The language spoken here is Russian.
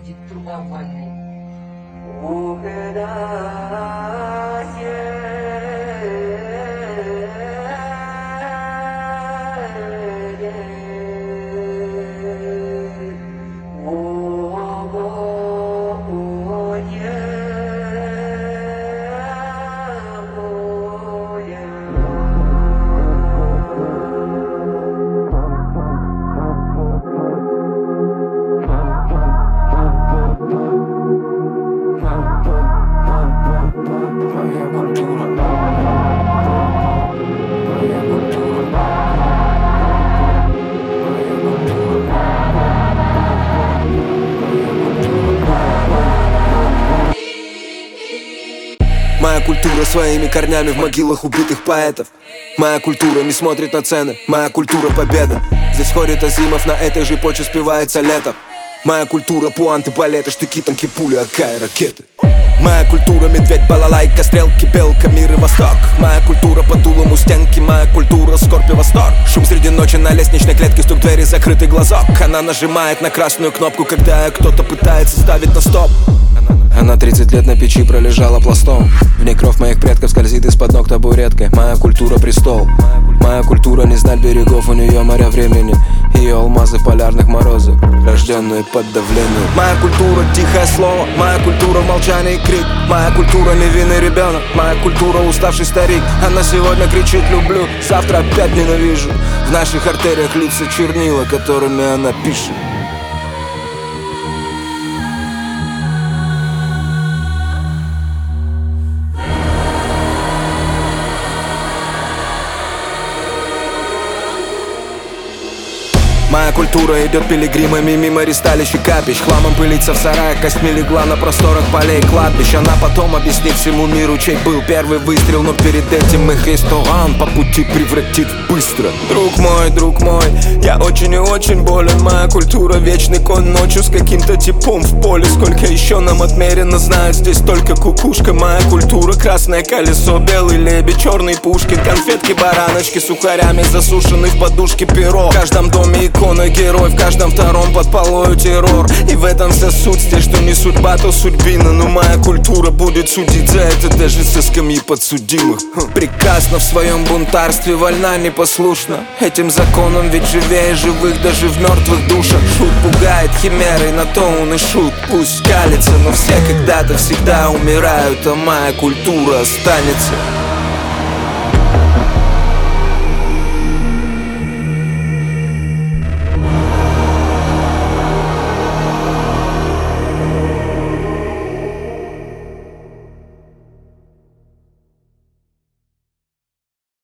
будет труба войны. Моя культура своими корнями в могилах убитых поэтов. Моя культура не смотрит на цены, моя культура победа. Здесь ходит Азимов, на этой же почве спевается лето. Моя культура пуанты, балеты, штыки, танки, пули, АК и ракеты. Моя культура медведь, балалайка, стрелки, белка, мир и восток. Моя культура под дулом у стенки, моя культура скорбь и восторг. Шум среди ночи на лестничной клетке, стук двери, закрытый глазок. Она нажимает на красную кнопку, когда кто-то пытается ставить на стоп. Она 30 лет на печи пролежала пластом. В ней кровь моих предков скользит из-под ног табуреткой. Моя культура престол. Моя культура не знать берегов, у нее моря времени. Ее алмазы в полярных морозах, рожденные под давлением. Моя культура тихое слово, моя культура молчание и крик. Моя культура невинный ребенок, моя культура уставший старик. Она сегодня кричит люблю, завтра опять ненавижу. В наших артериях лица чернила, которыми она пишет. Моя культура идет пилигримами мимо ристалищ и капищ. Хламом пылится в сараях, костьми легла на просторах полей кладбищ. Она потом объяснит всему миру, чей был первый выстрел. Но перед этим их ресторан по пути превратит быстро. Друг мой, я очень и очень болен. Моя культура вечный конь ночью с каким-то типом в поле. Сколько еще нам отмерено, знает здесь только кукушка. Моя культура красное колесо, белый лебедь, черный Пушкин. Конфетки, бараночки, сухарями засушенный в подушке перо. В каждом доме икона герой, в каждом втором под полою террор. И в этом вся суть, здесь что не судьба, то судьбина. Но моя культура будет судить за это даже со скамьи подсудимых. Прекрасно в своем бунтарстве, вольна непослушна этим законам, ведь живее живых даже в мертвых душах. Шут пугает химерой, на то он и шут. Пусть скалится, но все когда-то всегда умирают, а моя культура останется.